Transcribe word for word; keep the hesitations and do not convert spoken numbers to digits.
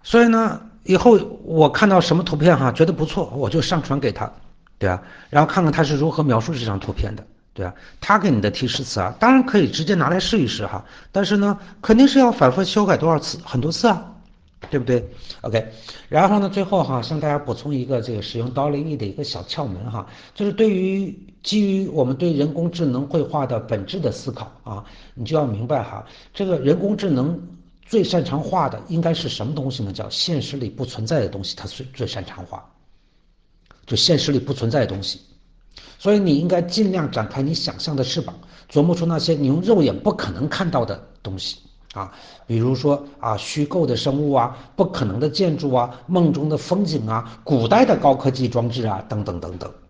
所以呢，以后我看到什么图片哈，觉得不错，我就上传给他，对啊，然后看看他是如何描述这张图片的，对啊，他给你的提示词啊，当然可以直接拿来试一试哈，但是呢，肯定是要反复修改多少次，很多次啊，对不对？OK，然后呢，最后哈，向大家补充一个这个使用 D A L L-E 的一个小窍门哈，就是对于基于我们对人工智能绘画的本质的思考啊，你就要明白哈，这个人工智能最擅长画的应该是什么东西呢？叫现实里不存在的东西，它最最擅长画，就现实里不存在的东西。所以你应该尽量展开你想象的翅膀，琢磨出那些你用肉眼不可能看到的东西啊，比如说啊，虚构的生物啊，不可能的建筑啊，梦中的风景啊，古代的高科技装置啊，等等等等。